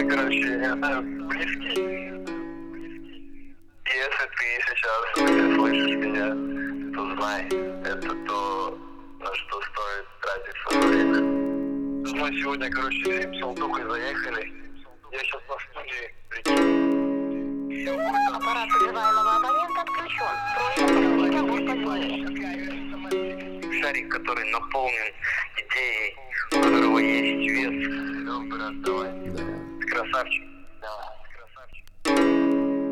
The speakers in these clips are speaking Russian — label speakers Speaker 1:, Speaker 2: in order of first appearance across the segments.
Speaker 1: мой, короче, я знаю, близкий. И если ты сейчас слышишь меня, то знай, это то, на что стоит тратить свое время. Мы сегодня, короче, всем Салтухой заехали. Я сейчас на студии, прикинь.
Speaker 2: Аппарат вызываемого абонента отключен. Просьба подключить позвонить.
Speaker 1: Шарик, который наполнен идеей, у которого есть вес. Все, брат, давай. Ты красавчик. Давай, красавчик.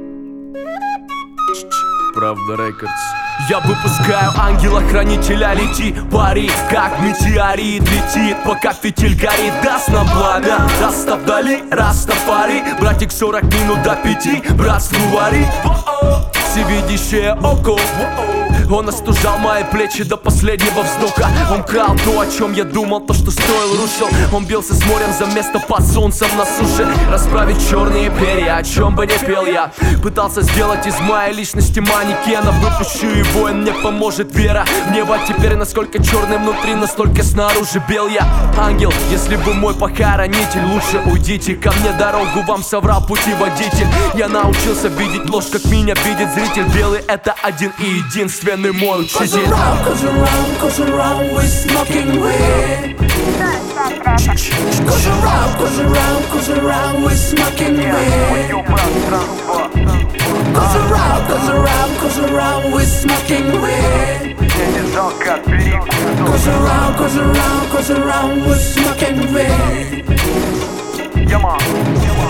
Speaker 3: Правда Рекордс. Я выпускаю ангела-хранителя, лети, пари, как метеорит летит, пока фитиль горит, даст нам пламя, раста вдали, растафари, братик 40 минут до 5, братству вари, всевидящее око. Он остужал мои плечи до последнего вздоха. Он крал то, о чем я думал, то, что стоил, рушил. Он бился с морем за место под солнцем на суше. Расправить черные перья, о чем бы не пел я. Пытался сделать из моей личности манекена. Выпущу его, и мне поможет вера в небо. Теперь насколько черный внутри, настолько снаружи бел я. Ангел, если вы мой похоронитель, лучше уйдите ко мне, дорогу вам соврал путеводитель. Я научился видеть ложь, как меня видит зритель. Белый — это один и единственный мой учитель.
Speaker 4: Goes around, we're smoking weed. Goes around, we're smoking weed. Goes around, we're smoking weed. Goes around, we're smoking weed.